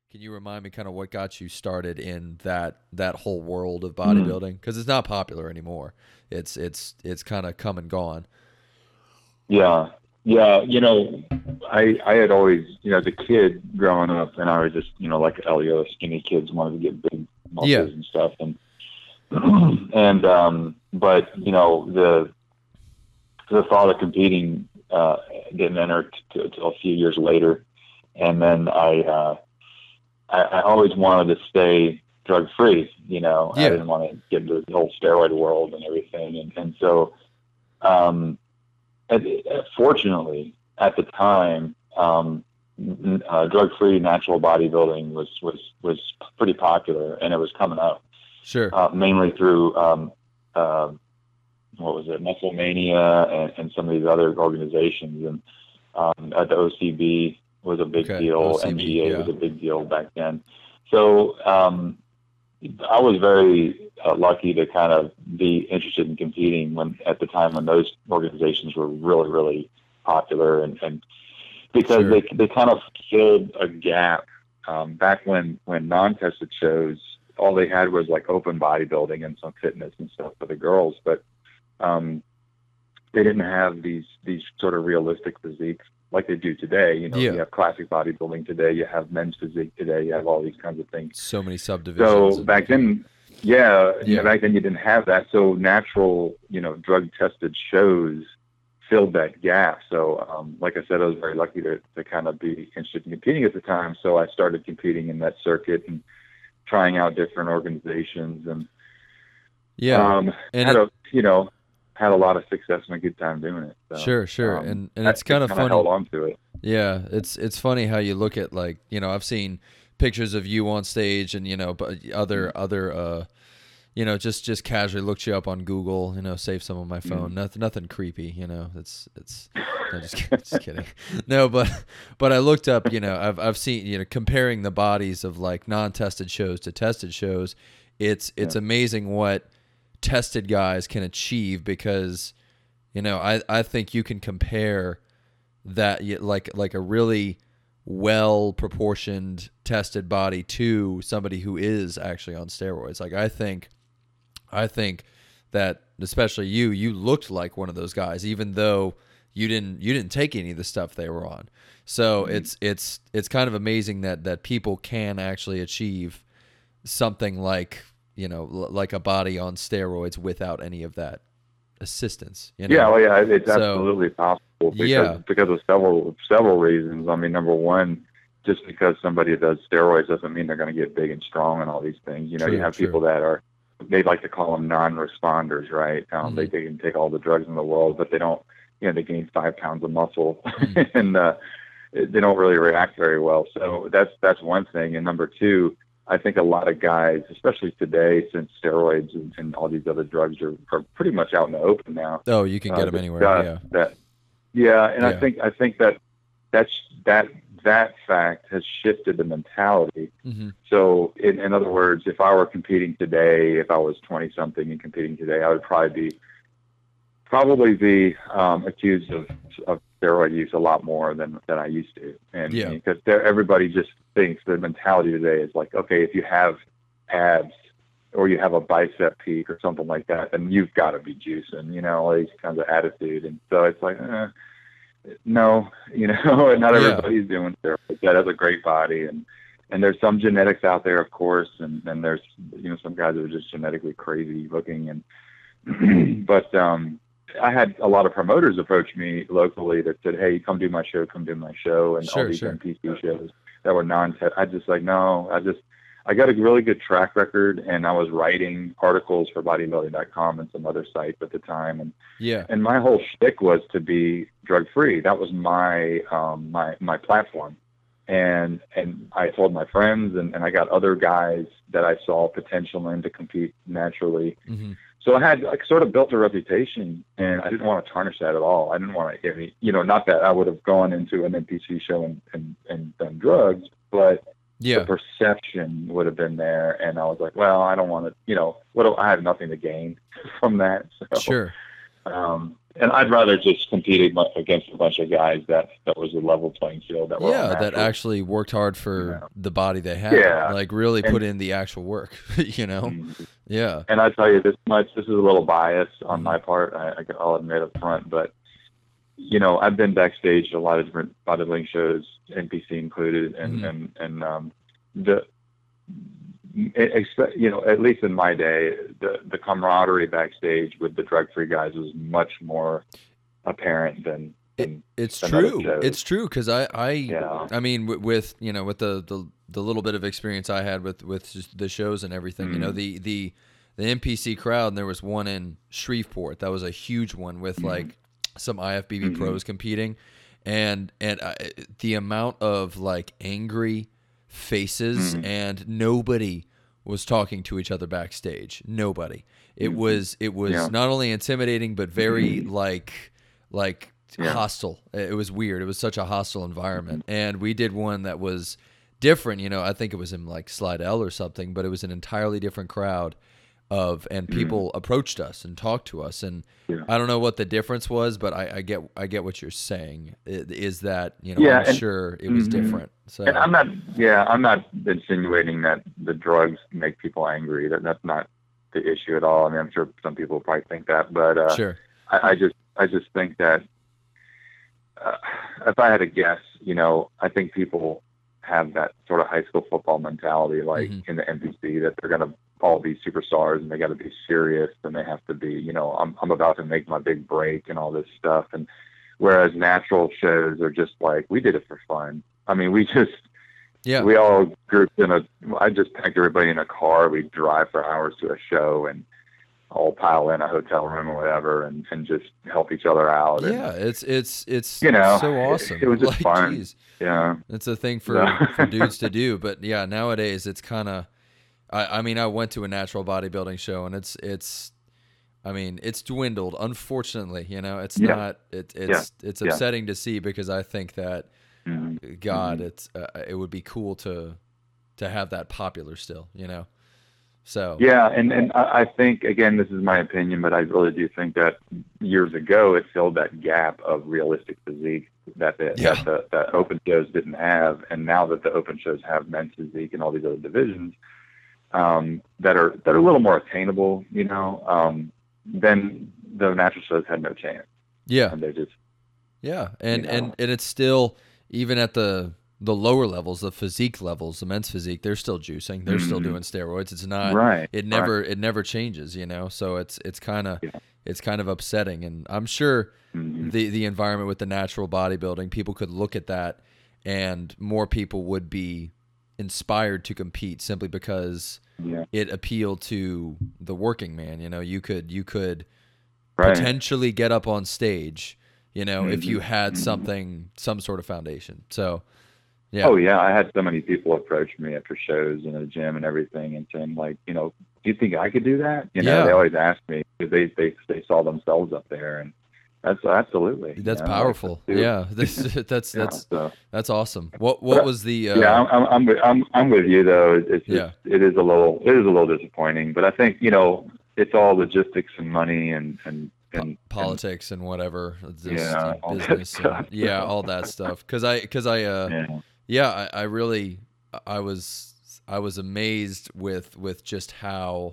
Can you remind me kind of what got you started in that whole world of Mm. bodybuilding? Because it's not popular anymore. It's kind of come and gone. Yeah. Yeah. I had always, as a kid growing up, and I was just, like Elio, skinny kids wanted to get big Yeah, muscles and stuff. And, but, the thought of competing, didn't enter till a few years later. And then I always wanted to stay drug free. I yeah, didn't want to get into the whole steroid world and everything. And so, um, fortunately, at the time, drug-free natural bodybuilding was pretty popular, and it was coming up sure. mainly through uh, what was it, Muscle Mania, and some of these other organizations, and the OCB was a big Okay, deal, OCB. MGA was Yeah, a big deal back then. So I was very lucky to kind of be interested in competing when at the time when those organizations were really, really popular, and because sure. they kind of filled a gap back when non-tested shows, all they had was like open bodybuilding and some fitness and stuff for the girls, but um, they didn't have these sort of realistic physiques like they do today. You Yeah, have classic bodybuilding today, you have men's physique today, you have all these kinds of things. so many subdivisions So and back then, yeah, yeah, back then you didn't have that. So natural, drug tested shows filled that gap. So, like I said, I was very lucky to kind of be interested in competing at the time. So I started competing in that circuit and trying out different organizations, and yeah. um, And had it a, you know, had a lot of success and a good time doing it. So, sure, sure. And I it's kind just of kind of funny. held on to it. Yeah, it's funny how you look at like, I've seen pictures of you on stage and but Mm, other just casually looked you up on Google, save some on my phone. mm, Nothing creepy, it's no, just kidding. No, but I looked up, I've seen, comparing the bodies of like non-tested shows to tested shows. It's yeah, amazing what tested guys can achieve because I think you can compare that like a really well proportioned tested body to somebody who is actually on steroids. Like I think that especially you looked like one of those guys, even though you didn't take any of the stuff they were on. So mm, it's kind of amazing that people can actually achieve something like like a body on steroids without any of that assistance. yeah, well, yeah, it's So absolutely possible yeah, because of several reasons. I mean, number one, just because somebody does steroids doesn't mean they're going to get big and strong and all these things. You true, have people true. that are, they like to call them non-responders, right? Hmm. They can take all the drugs in the world, but they don't, they gain 5 pounds of muscle Mm. and they don't really react very well. So that's one thing. And number two, I think a lot of guys, especially today, since steroids and all these other drugs are pretty much out in the open now, Oh, you can get them anywhere. discuss Yeah, that. Yeah, and I yeah. think I think that that's that that fact has shifted the mentality. Hmm. So, in other words, if I were competing today, if I was 20 something and competing today, I would probably be accused of steroid use a lot more than I used to, and Yeah, because everybody just thinks the mentality today is like, okay, if you have abs or you have a bicep peak or something like that, then you've got to be juicing, all these kinds of attitude, and so it's like, no, not yeah, everybody's doing steroids. That has a great body, and there's some genetics out there, of course, and there's some guys that are just genetically crazy looking, and but I had a lot of promoters approach me locally that said, "Hey, come do my show," and all sure, these sure. NPC shows that were non-test. I just like, no, I got a really good track record, and I was writing articles for bodybuilding.com and some other sites at the time, Yeah, and my whole shtick was to be drug free. That was my platform, and I told my friends, and I got other guys that I saw potential in to compete naturally. hmm, So I had like sort of built a reputation, and I didn't want to tarnish that at all. I didn't want to, not that I would have gone into an NPC show and done drugs, but the yeah, perception would have been there. And I was like, well, I don't want to, what do, I have nothing to gain from that. So sure. And I'd rather just compete against a bunch of guys that was a level playing field that were all that natural. actually worked hard for the body they had. Yeah. Like really put in the actual work, you know? Mhm. Yeah. And I tell you this much, this is a little bias on my part, I'll admit up front, but you know, I've been backstage at a lot of different bodybuilding shows, NPC included, and you know, at least in my day, the camaraderie backstage with the drug-free guys was much more apparent than it's than true. other shows. It's true because I Yeah. mean with you know with the little bit of experience I had with just the shows and everything, you know, the NPC crowd, and there was one in Shreveport that was a huge one with like some IFBB pros competing, and the amount of like angry faces and nobody was talking to each other backstage. Nobody. It was not only intimidating but very like hostile. It was weird. It was such a hostile environment. And we did one that was different, you know, I think it was in like Slidell or something, but it was an entirely different crowd and people approached us and talked to us, and I don't know what the difference was, but I get what you're saying is that, you know, I'm sure it was different. So and I'm not insinuating that the drugs make people angry. That's not the issue at all. I mean, I'm sure some people probably think that, but sure. I just think that if I had to guess, you know, I think people have that sort of high school football mentality, like in the NPC, that they're going to all be superstars and they got to be serious and they have to be, you know, I'm about to make my big break and all this stuff. And whereas natural shows are just like, we did it for fun. I mean, we all grouped I just packed everybody in a car. We'd drive for hours to a show and all pile in a hotel room or whatever and just help each other out. Yeah. And, it's you know, so awesome. It was just like, fun. Geez. Yeah. It's a thing for dudes to do, but yeah, nowadays it's kind of, I mean, I went to a natural bodybuilding show and it's dwindled, unfortunately, you know. It's not, it's upsetting to see, because I think that, God, it would be cool to have that popular still, you know. So yeah, and I think, again, this is my opinion, but I really do think that years ago it filled that gap of realistic physique that the open shows didn't have, and now that the open shows have men's physique and all these other divisions that are a little more attainable, you know, then the natural shows had no chance. Yeah, and they're just and it's still, even at the lower levels, the physique levels, the men's physique, they're still juicing, they're still doing steroids. It's not it never changes, you know. So it's kind of upsetting, and I'm sure the environment with the natural bodybuilding, people could look at that and more people would be inspired to compete simply because it appealed to the working man. You know, you could potentially get up on stage, you know, if you had some sort of foundation. So yeah. Oh yeah, I had so many people approach me after shows in the gym and everything, and saying, like, you know, do you think I could do that? You know, they always ask me because they saw themselves up there, and that's absolutely powerful. Yeah, that's awesome. What was the? I'm with you though. It is a little disappointing, but I think, you know, it's all logistics and money and politics and whatever. Business all that stuff. Because I was amazed with just how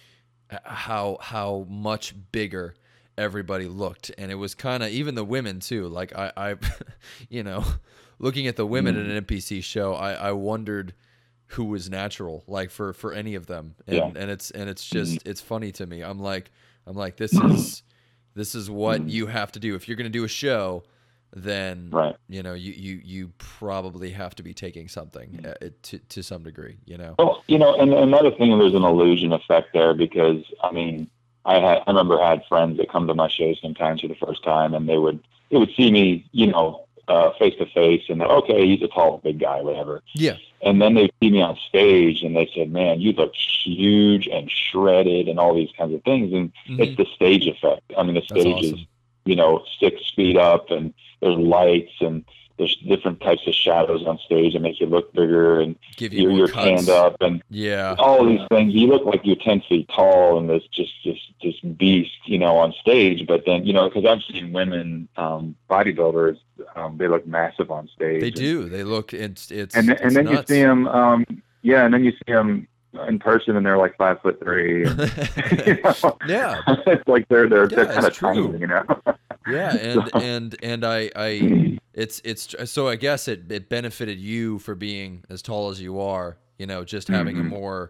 much bigger everybody looked, and it was kind of, even the women too. Like I you know, looking at the women at an NPC show, I wondered who was natural, like for any of them, and it's just it's funny to me. I'm like this is what you have to do if you're going to do a show. Then you know, you probably have to be taking something to some degree, you know. Well, you know, and another thing, there's an illusion effect there, because I mean, I remember I had friends that come to my shows sometimes for the first time, and they would see me, you know, face to face, and they're, okay, he's a tall, big guy, whatever. Yeah. And then they see me on stage, and they said, "Man, you look huge and shredded," and all these kinds of things. And it's the stage effect. I mean, the stage is, you know, 6 feet up, and there's lights, and there's different types of shadows on stage that make you look bigger, and give you more you're cuts. tanned up, and all these things. You look like you're 10 feet tall and this beast, you know, on stage. But then, you know, because I've seen women bodybuilders, they look massive on stage. They do. They look. It's and then nuts. you see them. And then you see them in person, and they're like 5'3". And, you know, yeah, it's like they're kind of tiny, you know. Yeah, and I it's so I guess it benefited you for being as tall as you are, you know, just having a more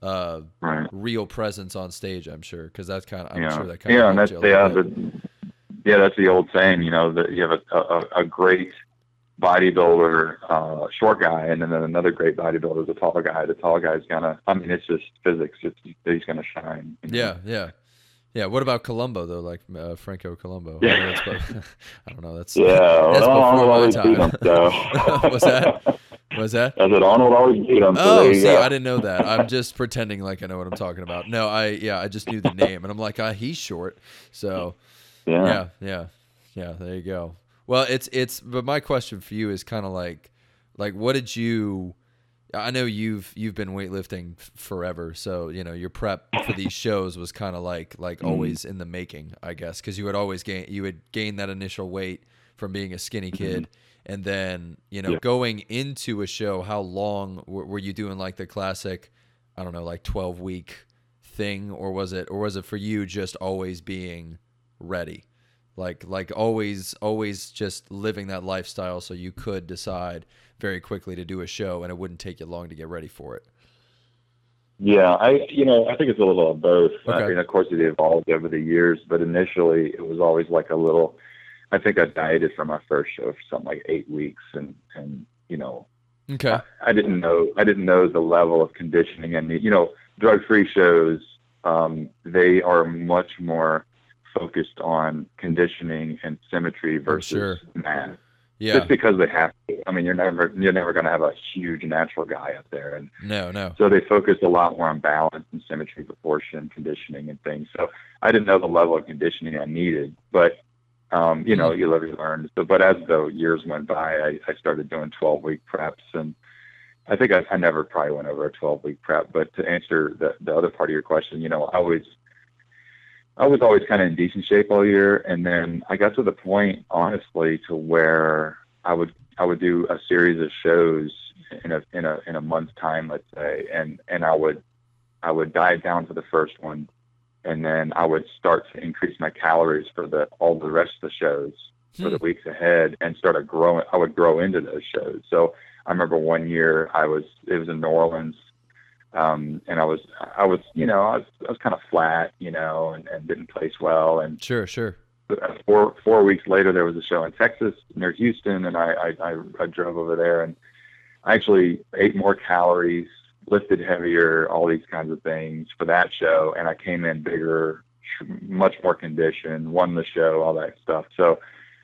real presence on stage. I'm sure, because that's kind of I'm sure that kind of and that's that's the old saying, you know, that you have a great bodybuilder, short guy, and then another great bodybuilder is a tall guy. The tall guy's gonna, I mean, it's just physics. He's gonna shine. You know? Yeah. What about Columbo though? Like Franco Columbo? Yeah. I don't know. That's before my time. What's that? Was that? I said Arnold always beat him. Oh, see, I didn't know that. I'm just pretending like I know what I'm talking about. No, I just knew the name, and I'm like, he's short. So, yeah. There you go. Well, but my question for you is kind of like what did you? I know you've been weightlifting forever, so you know your prep for these shows was kind of like always in the making, I guess, because you would gain that initial weight from being a skinny kid, and then you know going into a show, how long were you doing like the classic, I don't know, like 12-week thing, or was it for you just always being ready? Like always just living that lifestyle so you could decide very quickly to do a show and it wouldn't take you long to get ready for it. Yeah, I think it's a little of both. Okay. I mean, of course it evolved over the years, but initially it was always like a little, I think I dieted for my first show for something like 8 weeks, and you know, okay. I didn't know the level of conditioning, and you know, drug-free shows, they are much more focused on conditioning and symmetry versus math. Yeah. Just because they have to. I mean, you're never going to have a huge natural guy up there, and no. So they focus a lot more on balance and symmetry, proportion, conditioning, and things. So I didn't know the level of conditioning I needed, but you know, you live and learn. So, but as the years went by, I started doing 12-week preps, and I think I never probably went over a 12-week prep. But to answer the other part of your question, you know, I was always kind of in decent shape all year, and then I got to the point, honestly, to where I would do a series of shows in a month's time, let's say, and I would diet down for the first one, and then I would start to increase my calories for all the rest of the shows for the weeks ahead, and I would grow into those shows. So I remember one year it was in New Orleans. And I was kind of flat, you know, and didn't place well. And sure. 4 weeks later, there was a show in Texas near Houston, and I drove over there, and I actually ate more calories, lifted heavier, all these kinds of things for that show. And I came in bigger, much more conditioned, won the show, all that stuff. So,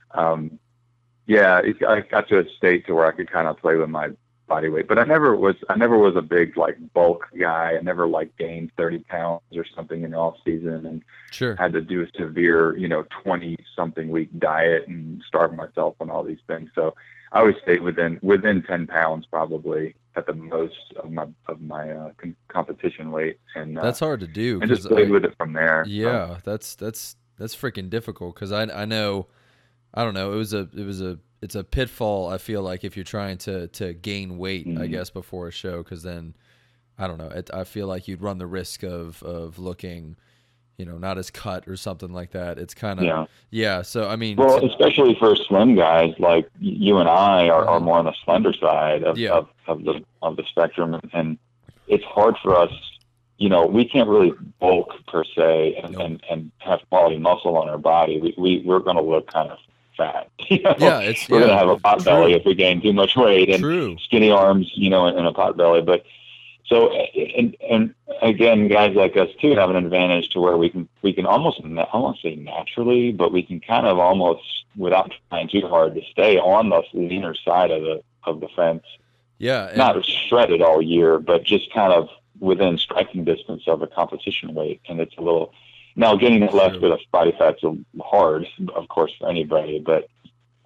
I got to a state to where I could kind of play with my body weight, but I never was a big like bulk guy. I never like gained 30 pounds or something in the off season, and had to do a severe, 20 something week diet and starve myself on all these things. So I always stayed within 10 pounds probably at the most of my competition weight. And that's hard to do. And just played with it from there. Yeah. That's freaking difficult. Cause I know, I don't know. It's a pitfall, I feel like, if you're trying to gain weight, I guess, before a show, because then, I don't know, I feel like you'd run the risk of looking, not as cut or something like that. It's kind of, so, I mean. Well, especially for slim guys like you and I are more on the slender side of the spectrum, and it's hard for us, we can't really bulk per se and have quality muscle on our body. We're going to look kind of fat. We're going to have a pot belly if we gain too much weight, and skinny arms, and a pot belly. But so, and again, guys like us too have an advantage to where we can almost, I won't say naturally, but we can kind of almost, without trying too hard, to stay on the leaner side of the fence. Yeah. Not shredded all year, but just kind of within striking distance of a competition weight. And it's a little, now getting it left with a body fat's hard, of course, for anybody, but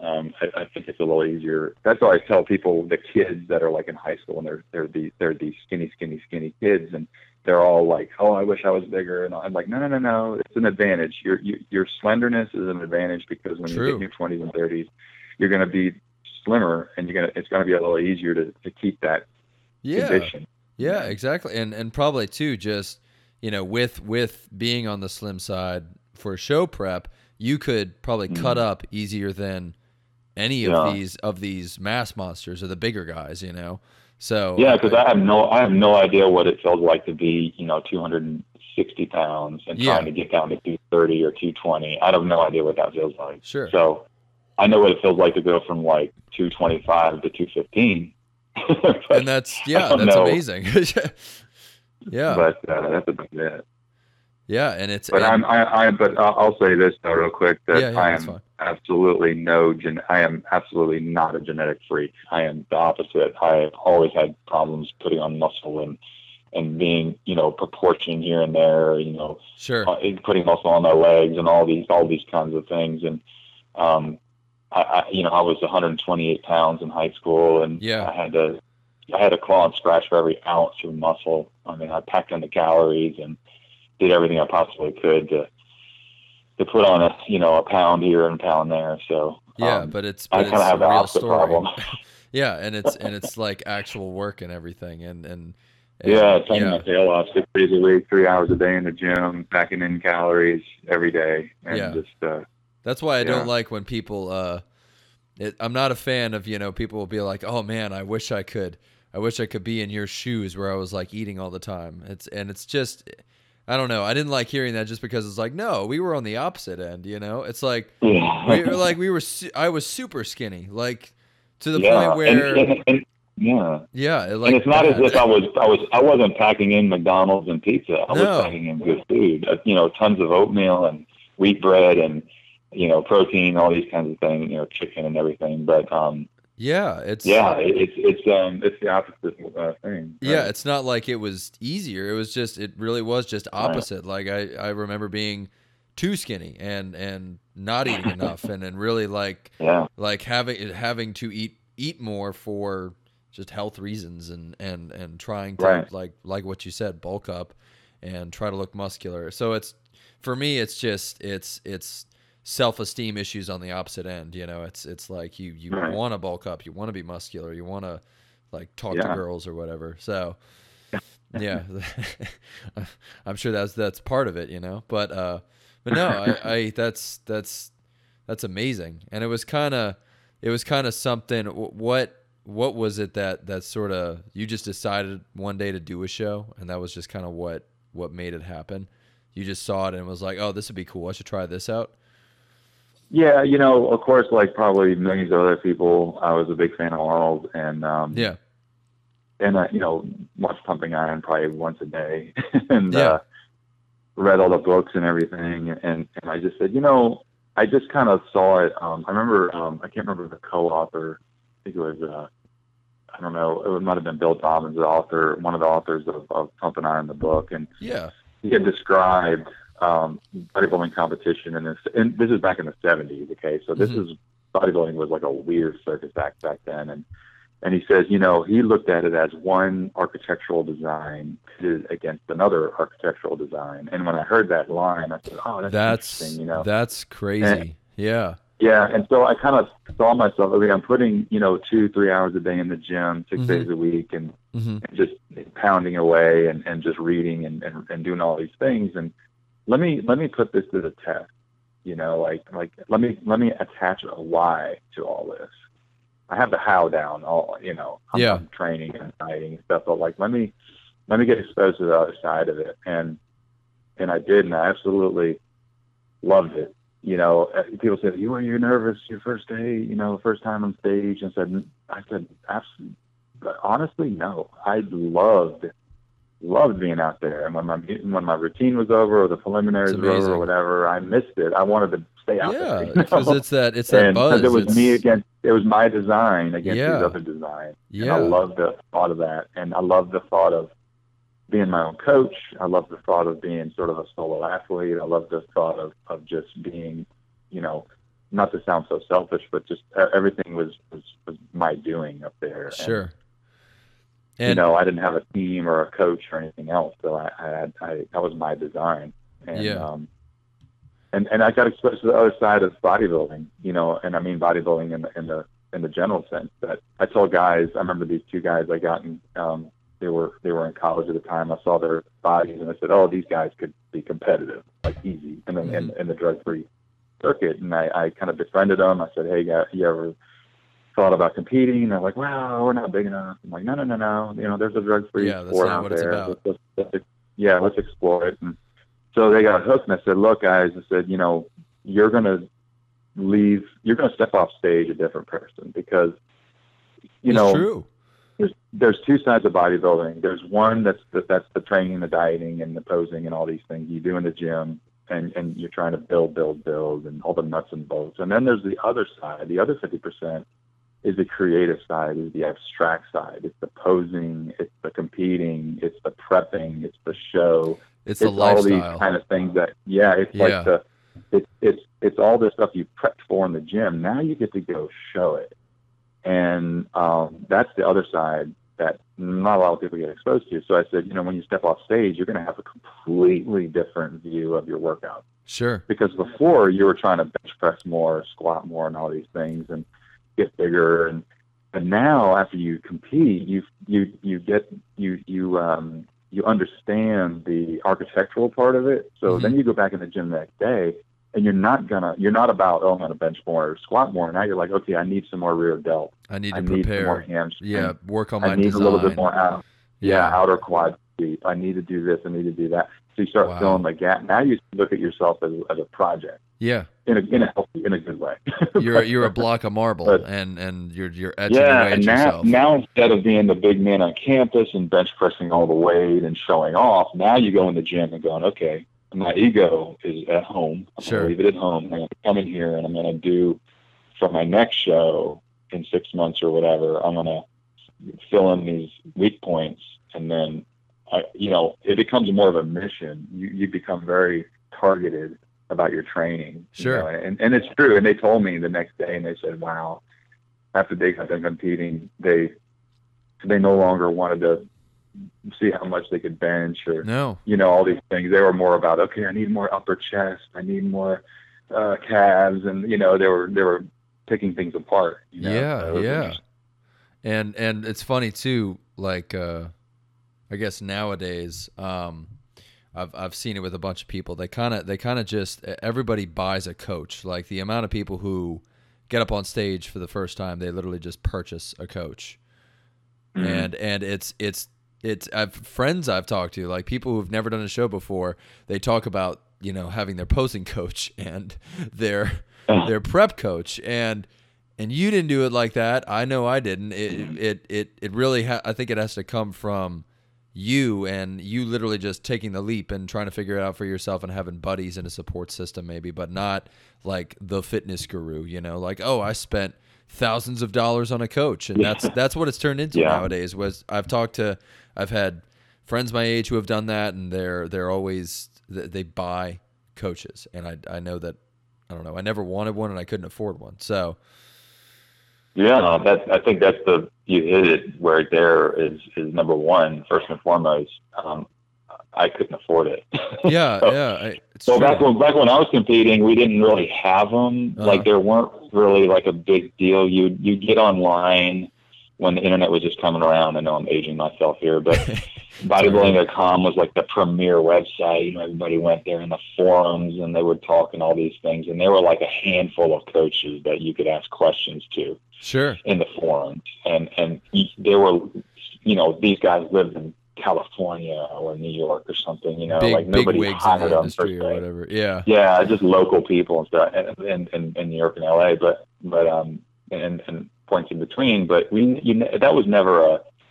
I think it's a little easier. That's why I tell people, the kids that are like in high school, and they're these skinny kids, and they're all like, oh, I wish I was bigger. And I'm like, no, it's an advantage. Your slenderness is an advantage, because when you get in your 20s and 30s, you're going to be slimmer, and it's going to be a little easier to keep that condition. Yeah, exactly. And probably too, just, with being on the slim side for show prep, you could probably cut up easier than any of these mass monsters or the bigger guys, So yeah, because I have no idea what it feels like to be 260 pounds and trying to get down to 230 or 220. I have no idea what that feels like. Sure. So I know what it feels like to go from like 225 to 215. And that's amazing. Yeah. But that's about it. Yeah, and it's. But I'll say this though, real quick, that I am absolutely not a genetic freak. I am the opposite. I always had problems putting on muscle and being, proportion here and there, sure, putting muscle on my legs and all these kinds of things. And I was 128 pounds in high school, and I had to claw and scratch for every ounce of muscle. I mean, I packed in the calories and did everything I possibly could to put on a pound here and a pound there. So but it's I kind of have the opposite problem. Yeah, and it's like actual work and everything, and taking my tail off 6 days a week, 3 hours a day in the gym, packing in calories every day, and that's why I don't like when people. I'm not a fan of people will be like, oh man, I wish I could be in your shoes where I was like eating all the time. It's just. I don't know. I didn't like hearing that, just because it's like, no, we were on the opposite end, It's like I was super skinny, like to the point where and it's not as if I wasn't packing in McDonald's and pizza. I was packing in good food, tons of oatmeal and wheat bread and protein, all these kinds of things, chicken and everything. But it's the opposite thing. Right? Yeah, it's not like it was easier. It really was just opposite. Right. Like I remember being too skinny and not eating enough, and really like having to eat more for just health reasons and trying to like what you said, bulk up and try to look muscular. So for me, it's self-esteem issues on the opposite end. It's like you want to bulk up, you want to be muscular, you want to like talk to girls or whatever. So yeah, I'm sure that's part of it, but no, I that's amazing. And it was kind of something. What was it that sort of, you just decided one day to do a show, and that was just kind of what made it happen? You just saw it and was like, oh, this would be cool, I should try this out. Yeah, of course, like probably millions of other people, I was a big fan of Arnold, and watched Pumping Iron probably once a day, and read all the books and everything, and I just said, I just kind of saw it. I remember, I can't remember the co-author. I think it was, I don't know, it might have been Bill Dobbins, one of the authors of Pumping Iron, the book, and he had described bodybuilding competition, and this is back in the 70s. Okay, so this is bodybuilding was like a weird circus act back then, and he says, he looked at it as one architectural design pitted against another architectural design. And when I heard that line, I said, oh, that's interesting. That's crazy. Yeah, and so I kind of saw myself. I mean, I'm putting 2-3 hours a day in the gym, 6 days a week, and just pounding away and just reading and doing all these things. And let me put this to the test, let me attach a why to all this. I have the how down, I'm training and dieting and stuff, but like, let me get exposed to the other side of it. And I did, and I absolutely loved it. People said, you're nervous your first day, first time on stage. And I said, absolutely. But honestly, no, I loved being out there. And when my routine was over, or the preliminaries were over, or whatever, I missed it. I wanted to stay out there. Yeah, because it's that buzz. Because it was my design against these other designs. Yeah. And I love the thought of that. And I love the thought of being my own coach. I love the thought of being sort of a solo athlete. I love the thought of just being, not to sound so selfish, but just everything was my doing up there. Sure. And I didn't have a team or a coach or anything else. So that was my design. And, yeah. And I got exposed to the other side of bodybuilding, and I mean bodybuilding in the general sense. That I told guys, I remember these two guys I got in, they were in college at the time. I saw their bodies and I said, oh, these guys could be competitive, like easy, and then in the drug-free circuit. And I kind of befriended them. I said, hey, guys, you ever thought about competing? And they're like, well, we're not big enough. I'm like, no. There's a drug-free sport out there. Let's explore it. And so they got hooked, and I said, look, guys, I said, you're going to step off stage a different person, because, it's true. There's two sides of bodybuilding. There's one that's the training, the dieting, and the posing, and all these things you do in the gym, and you're trying to build, and all the nuts and bolts. And then there's the other side. The other 50% is the creative side, is the abstract side. It's the posing, it's the competing, it's the prepping, it's the show. It's the lifestyle. All these kind of things that, like it's all the stuff you prepped for in the gym. Now you get to go show it. And that's the other side that not a lot of people get exposed to. So I said, when you step off stage, you're going to have a completely different view of your workout. Sure. Because before you were trying to bench press more, squat more, and all these things, and get bigger. And now after you compete, you understand the architectural part of it. So then you go back in the gym the next day, and you're not about, I'm gonna bench more or squat more. Now you're like, okay, I need some more rear delt. I need to prepare. Some more hamstring. Yeah, work on my I need design. a little bit more outer quad sweep. I need to do this. I need to do that. So you start filling the gap. Now you look at yourself as a project. Yeah. In a good way. You're a block of marble, and you're etching away at yourself. Now instead of being the big man on campus and bench pressing all the weight and showing off, now you go in the gym and going, okay, my ego is at home. I'm going to leave it at home. I'm going to come in here and I'm going to do, for my next show in 6 months or whatever, I'm going to fill in these weak points. And then, it becomes more of a mission. You become very targeted about your training. Sure. And it's true. And they told me the next day, and they said, wow, after they got done competing, they no longer wanted to see how much they could bench or, all these things. They were more about, okay, I need more upper chest. I need more calves. And, they were picking things apart. Yeah. And it's funny too, like, I guess nowadays, I've seen it with a bunch of people. They kind of just, everybody buys a coach. Like the amount of people who get up on stage for the first time, they literally just purchase a coach. And it's friends I've talked to, like people who've never done a show before, they talk about, having their posing coach and their prep coach, and you didn't do it like that. I know I didn't. It really I think it has to come from you, and you literally just taking the leap and trying to figure it out for yourself and having buddies and a support system maybe, but not like the fitness guru, like, oh, I spent thousands of dollars on a coach, and that's what it's turned into nowadays. I've had friends my age who have done that, and they're always, they buy coaches, and I know that, I don't know, I never wanted one and I couldn't afford one. So I think that's you hit it where there is number one, first and foremost. I couldn't afford it. So back when I was competing, we didn't really have them. Like there weren't really like a big deal. You get online when the internet was just coming around. I know I'm aging myself here, but bodybuilding.com was like the premier website. Everybody went there in the forums and they would talk and all these things. And there were like a handful of coaches that you could ask questions to. Sure. In the forums. And there were, these guys lived in California or New York or something, like nobody hired them per se. Or whatever. Yeah. Yeah. Just local people and stuff in New York and LA, but and points in between, but that was never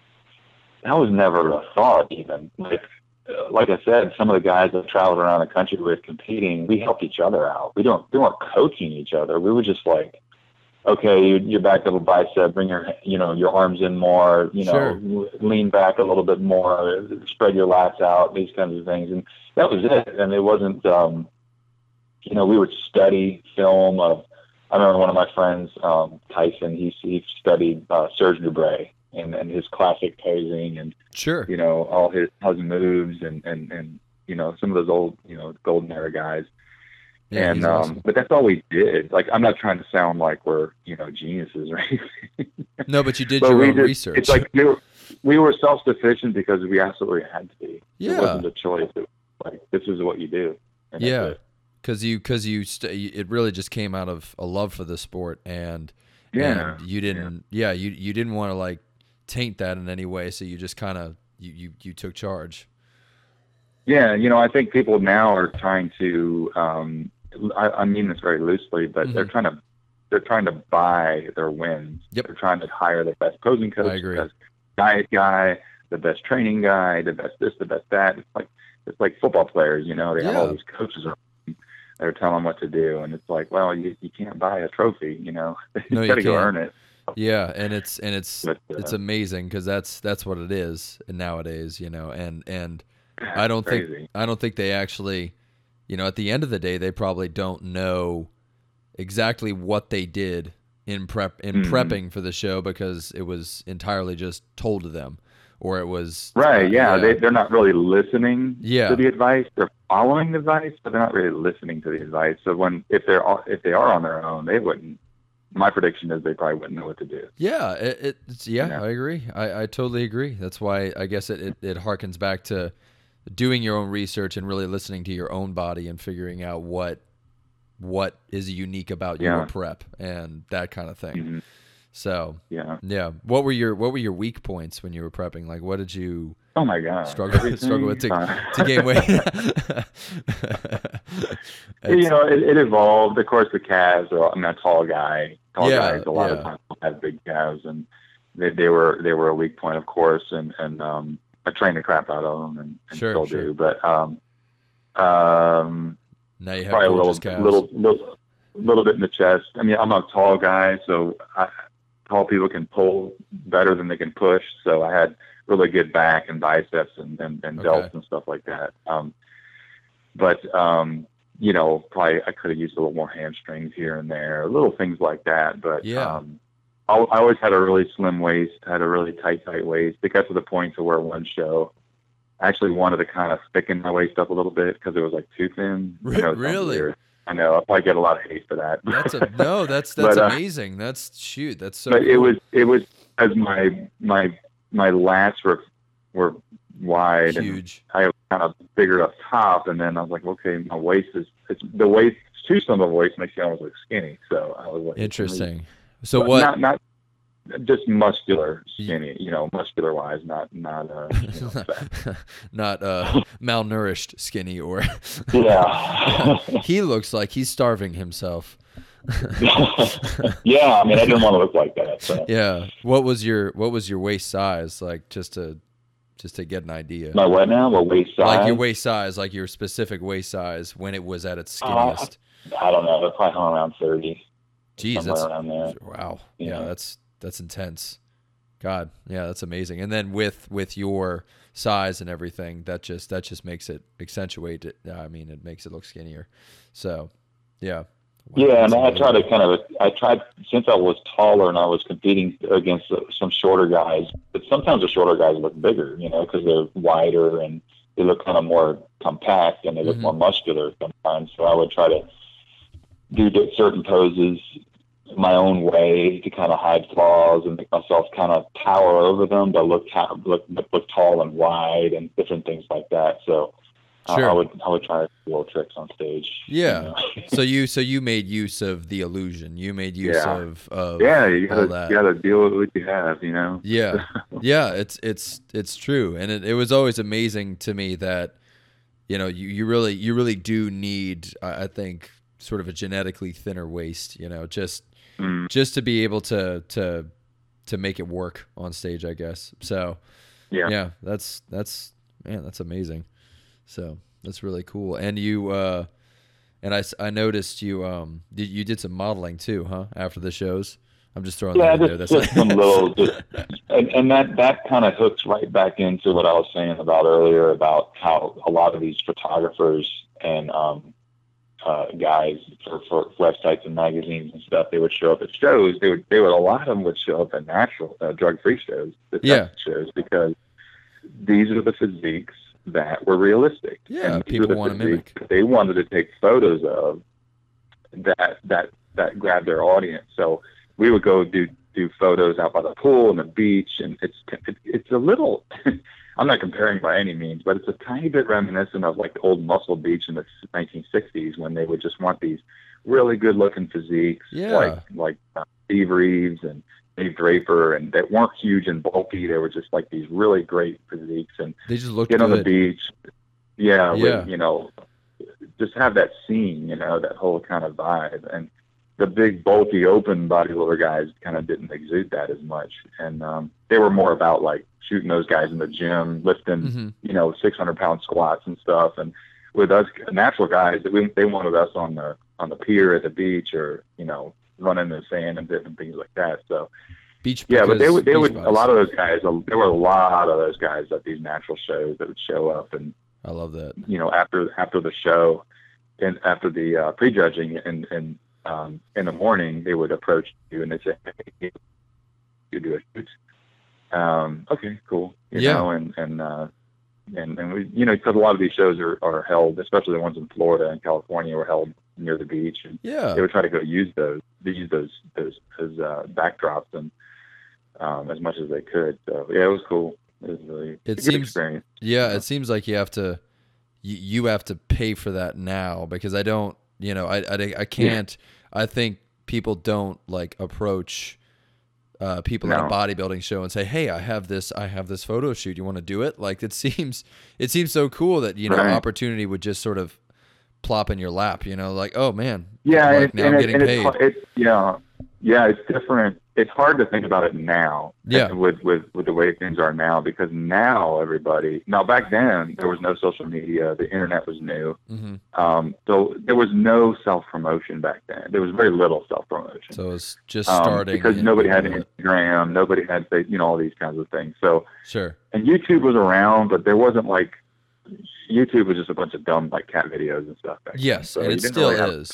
a thought even. Like I said, some of the guys that traveled around the country with competing, we helped each other out. We weren't coaching each other. We were just like, okay, your back double bicep, bring your arms in more, lean back a little bit more, spread your lats out, these kinds of things. And that was it. And it wasn't, we would study film of I remember one of my friends, Tyson, he studied Serge Nubret and his classic posing and, Sure. you know, all his moves and, you know, some of those old, you know, golden era guys. Yeah, And, he's awesome. but that's all we did. Like, I'm not trying to sound like we're, you know, geniuses or anything. No, but you did But your we own just, research. it's like we were self-sufficient because we absolutely had to be. Yeah. It wasn't a choice. It was like, this is what you do. And Yeah. that's it. Because it really just came out of a love for the sport, and Yeah. and you didn't you didn't want to like taint that in any way, so you just kind of you took charge. Yeah, you know, I think people now are trying to. I mean this very loosely, but Mhm. they're trying to buy their wins. Yep. They're trying to hire the best posing coach, I agree. the best diet guy, the best training guy, the best this, the best that. It's like football players, you know. They have all Yeah. these coaches around them that are telling them what to do, and it's like, well, you can't buy a trophy, you know. No, You you got to go can't. earn it. Yeah, and it's But, amazing because that's what it is nowadays, you know, and I it's don't crazy. think they actually, you know, at the end of the day, they probably don't know exactly what they did in prepping for the show because it was entirely just told to them, or it was Right, yeah. They're not really listening Yeah. to the advice. They're following the advice, but they're not really listening to the advice. So if they are on their own, they wouldn't. My prediction is they probably wouldn't know what to do. Yeah, it's Yeah. I agree. I totally agree. That's why I guess it harkens back to doing your own research and really listening to your own body and figuring out what is unique about your Yeah. prep and that kind of thing. Mhm. So Yeah. what were your weak points when you were prepping? Like, what did you Oh my God. struggle with to gain weight? You know, it evolved. Of course, the calves are. I'm a tall guy. Tall Yeah, guys a lot yeah. of times have big calves, and they were a weak point, of course. And I trained the crap out of them, and Sure, still sure. do. But Now you have probably a gorgeous calves. little bit in the chest. I mean, I'm a tall guy, so tall people can pull better than they can push. So I had really good back and biceps and delts and stuff like that. But you know, probably I could have used a little more hamstrings here and there, little things like that. But Yeah. I always had a really slim waist, had a really tight waist. It got to the point to where one show I actually wanted to kind of thicken my waist up a little bit because it was like too thin. I know it sounds Really? weird. I know I'll probably get a lot of hate for that. That's But, amazing. That's so but cool. it was as my lats were wide Huge. and I was kind of bigger up top, and then I was like, okay, my waist is the waist too slim of a waist makes you almost look skinny. So I was like, Interesting. So but what? Not just muscular skinny, you know, muscular wise, not you know, fat. Not malnourished skinny or Yeah. he looks like he's starving himself. Yeah, I mean, I didn't want to look like that. So. Yeah. What was your waist size, like, just to get an idea? My what now? My waist size? Like your waist size, like your specific waist size when it was at its skinniest. I don't know. They're probably hung around 30. Jeez, somewhere that's around there. wow. Yeah. Yeah, that's intense. God, yeah, that's amazing. And then with your size and everything, that just makes it accentuate it. I mean, it makes it look skinnier. So, yeah. Wow, Yeah, and that's I tried since I was taller and I was competing against some shorter guys. But sometimes the shorter guys look bigger, you know, because they're wider and they look kind of more compact and they look Mhm. more muscular sometimes. So I would try to do certain poses my own way to kind of hide flaws and make myself kind of tower over them, but look tall and wide and different things like that. So Sure. I would try little tricks on stage. Yeah. You know? So you made use of the illusion. You made use Yeah. of Yeah, you all gotta that. deal with what you have, you know. Yeah. Yeah, it's true. And it was always amazing to me that, you know, you really do need, I think, sort of a genetically thinner waist, you know, just to be able to make it work on stage, I guess. So yeah, that's amazing. So that's really cool. And you and I noticed you did some modeling too, huh? After the shows. I'm just throwing that in there. That's just some little, and that kind of hooks right back into what I was saying about earlier about how a lot of these photographers and guys for websites and magazines and stuff. They would show up at shows. A lot of them would show up at natural drug-free shows, the test shows, because these are the physiques that were realistic. Yeah, and people want to mimic. They wanted to take photos of that grabbed their audience. So we would go do photos out by the pool and the beach, and it's a little. I'm not comparing by any means, but it's a tiny bit reminiscent of like the old Muscle Beach in the 1960s, when they would just want these really good-looking physiques, like Steve Reeves and Dave Draper, and that weren't huge and bulky. They were just like these really great physiques, and they just looked get good on the beach, with, just have that scene, that whole kind of vibe. And the big, bulky, open bodybuilder guys kind of didn't exude that as much, and they were more about like shooting those guys in the gym, lifting, 600-pound squats and stuff. And with us natural guys, they wanted us on the pier at the beach, or running in the sand and different things like that. So beach, but they would a lot of those guys. There were a lot of those guys at these natural shows that would show up, and I love that. After the show and after the prejudging and in the morning, they would approach you and they'd say, "Hey, you do a shoot." Okay, cool. And we, because a lot of these shows are held, especially the ones in Florida and California, were held near the beach, and they would try to go use those backdrops and as much as they could. So it was cool. It was really a good experience. Yeah, it seems like you have to pay for that now, because I don't, I can't. I think people don't like approach people at a bodybuilding show and say, "Hey, I have this photo shoot. You want to do it?" Like it seems so cool that opportunity would just sort of plop in your lap. Like, oh man, now I'm getting paid. It's different. It's hard to think about it now. With the way things are now, because now back then there was no social media. The internet was new. Mm-hmm. So there was no self-promotion back then. There was very little self-promotion. So it was just starting. Because nobody had Instagram, nobody had, all these kinds of things. So sure. And YouTube was around, but there wasn't like, YouTube was just a bunch of dumb like cat videos and stuff back then. So and it still is.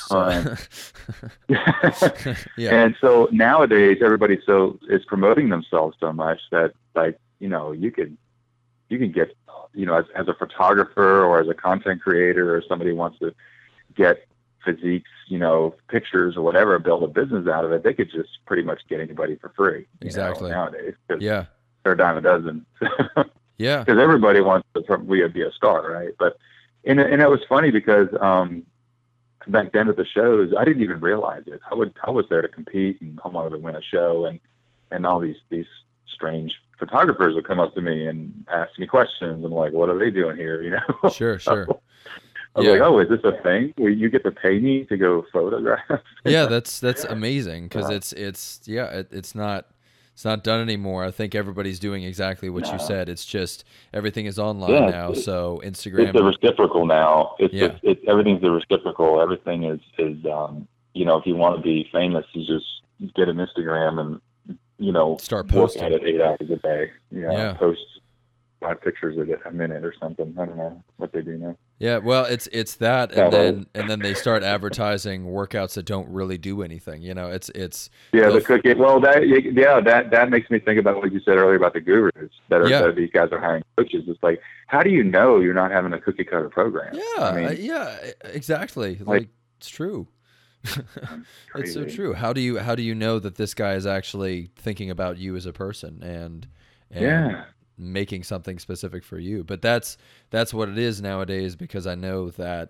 And so nowadays everybody is promoting themselves so much that you can get as a photographer or as a content creator, or somebody wants to get physiques, pictures or whatever, build a business out of it. They could just pretty much get anybody for free. Exactly. Nowadays. Yeah. They're a dime a dozen. Yeah, because everybody wants to be a star, right? But and it was funny because back then at the shows, I didn't even realize it. I was there to compete, and I wanted to win a show, and all these strange photographers would come up to me and ask me questions. I'm like, what are they doing here? Sure. I was like, oh, is this a thing where you get to pay me to go photograph? Yeah, that's amazing, because it's not done anymore. I think everybody's doing exactly what you said. It's just everything is online now. So Instagram. It's a reciprocal now. Everything's a reciprocal. Everything is if you want to be famous, you just get an Instagram and start posting at it 8 hours a day. Post 5 pictures a minute or something. I don't know what they do now. Yeah, well, it's that, and then they start advertising workouts that don't really do anything. It's the cookie. Well, that makes me think about what you said earlier about the gurus that these guys are hiring coaches. It's like, how do you know you're not having a cookie cutter program? Yeah, exactly. Like it's true. It's so true. How do you know that this guy is actually thinking about you as a person and making something specific for you? But that's what it is nowadays, because I know that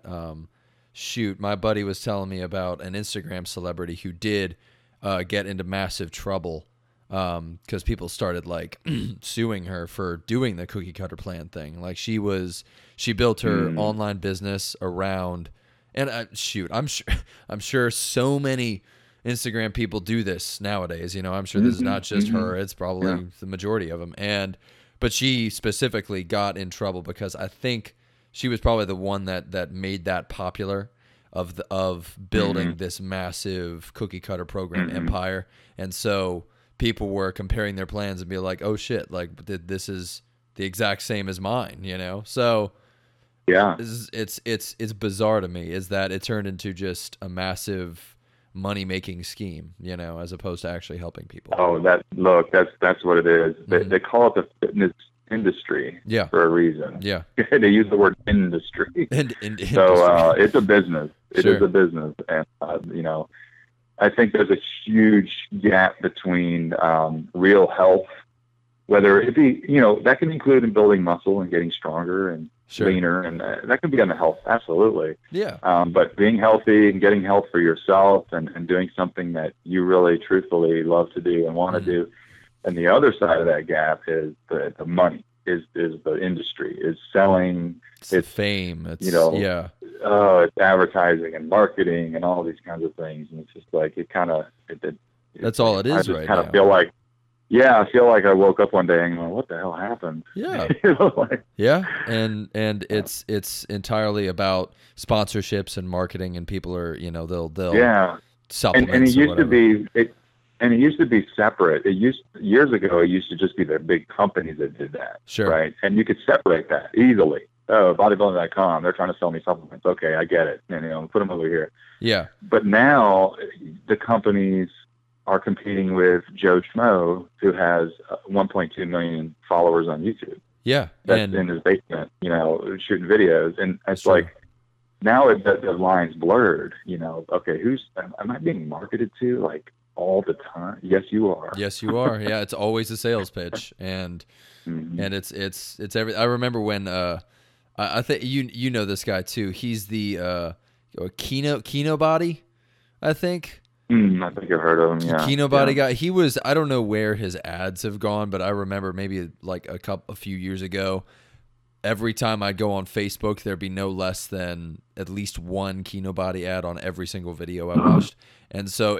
my buddy was telling me about an Instagram celebrity who did get into massive trouble because people started like suing her for doing the cookie cutter plan thing. Like she built her online business around, and I'm sure so many Instagram people do this nowadays. I'm sure this is not just her. It's probably the majority of them. But she specifically got in trouble because I think she was probably the one that made that popular, of building this massive cookie cutter program empire. And so people were comparing their plans and be like, oh shit, like this is the exact same as mine, So Yeah. it's bizarre to me is that it turned into just a massive money making scheme, as opposed to actually helping people. Oh, that's what it is. Mhm. They call it the fitness industry Yeah. for a reason. Yeah. They use the word industry. And So industry. it's a business. It is Sure. a business, and I think there's a huge gap between real health, whether it be, that can include in building muscle and getting stronger and Sure. leaner, and that can be on the health, absolutely. Yeah. But being healthy and getting health for yourself and doing something that you really truthfully love to do and want to do. And the other side of that gap is the money, is the industry, is selling. It's fame. It's, yeah. It's advertising and marketing and all these kinds of things. And it's just like, That's all it is. I just right kind now. of feel like, I feel like I woke up one day and going, what the hell happened? Yeah. Like, Yeah, and it's entirely about sponsorships and marketing, and people are, they'll supplements and it or used whatever. to be and it used to be separate. Years ago, it used to just be the big companies that did that, Sure. right? And you could separate that easily. Oh, bodybuilding.com, they're trying to sell me supplements. Okay, I get it. And put them over here. Yeah. But now the companies are competing with Joe Schmo, who has 1.2 million followers on YouTube. Yeah. That's And in his basement, shooting videos. And it's true. like, now the line's blurred. Okay, am I being marketed to, like, all the time? Yes, you are. Yes, you are. Yeah, it's always a sales pitch, and Mhm. and it's every. I remember when I think you know this guy too. He's the Kino Body, I think. I think I've heard of him. Yeah, Kino Body guy. He was. I don't know where his ads have gone, but I remember maybe like a few years ago. Every time I'd go on Facebook, there'd be no less than at least one Kino Body ad on every single video I watched. And so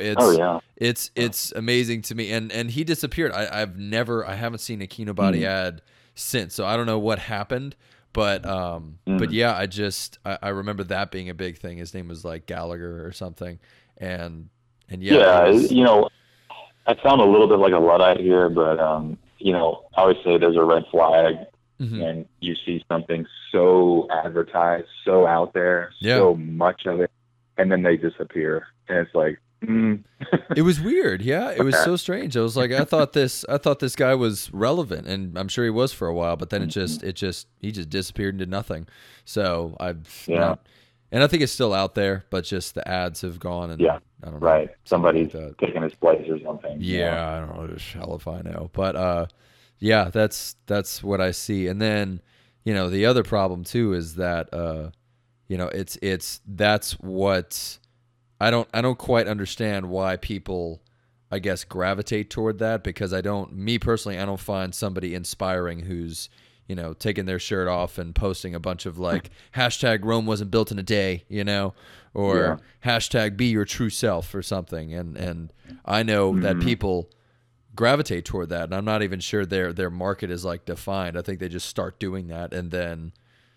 it's amazing to me. And he disappeared. I haven't seen a Kino Body ad since. So I don't know what happened. But yeah, I remember that being a big thing. His name was like Gallagher or something. And yeah. I sound a little bit like a Luddite here, but I always say there's a red flag. Mm-hmm. And you see something so advertised, so out there, so much of it, and then they disappear, and it's like, It was weird. Yeah, it was so strange. I was like, I thought this guy was relevant, and I'm sure he was for a while, but then he just disappeared and did nothing. So and I think it's still out there, but just the ads have gone, and I don't know, right? Somebody's taking his place or something. Yeah, I don't know. Just hell if I know, but yeah, that's what I see. And then, the other problem too is that that's what I don't quite understand why people, I guess, gravitate toward that, because me personally, I don't find somebody inspiring who's, taking their shirt off and posting a bunch of like hashtag Rome wasn't built in a day, or hashtag be your true self or something. And I know that people gravitate toward that, and I'm not even sure their market is like defined. I think they just start doing that, and then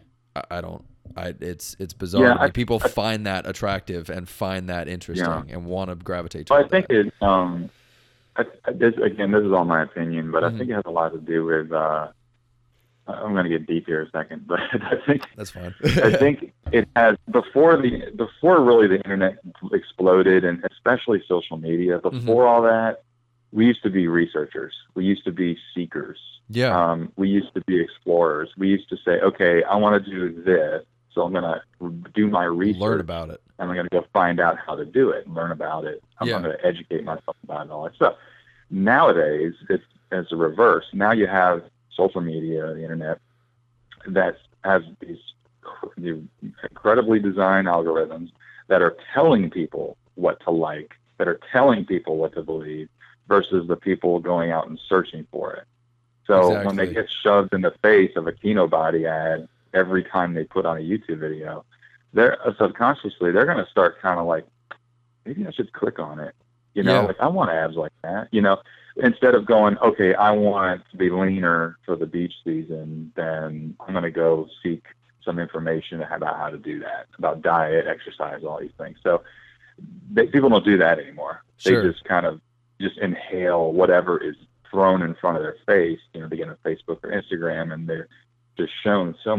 it's bizarre. Yeah, people find that attractive and find that interesting and want to gravitate Well, toward I think this is all my opinion, but I think it has a lot to do with. I'm going to get deep here a second, but I think that's fine. I think it has before really the internet exploded, and especially social media. Before all that, we used to be researchers. We used to be seekers. Yeah. We used to be explorers. We used to say, okay, I want to do this, so I'm going to do my research. Learn about it. And I'm going to go find out how to do it and learn about it. I'm going to educate myself about it, all that stuff. Nowadays, it's a reverse. Now you have social media, the internet, that has these incredibly designed algorithms that are telling people what to like, that are telling people what to believe, versus the people going out and searching for it. So when they get shoved in the face of a Kino Body ad every time they put on a YouTube video, they're subconsciously, they're going to start kind of like, maybe I should click on it. Like, I want abs like that, instead of going, okay, I want to be leaner for the beach season, then I'm going to go seek some information about how to do that, about diet, exercise, all these things. So people don't do that anymore. Sure. They just kind of just inhale whatever is thrown in front of their face, they get on Facebook or Instagram, and they're just shown so much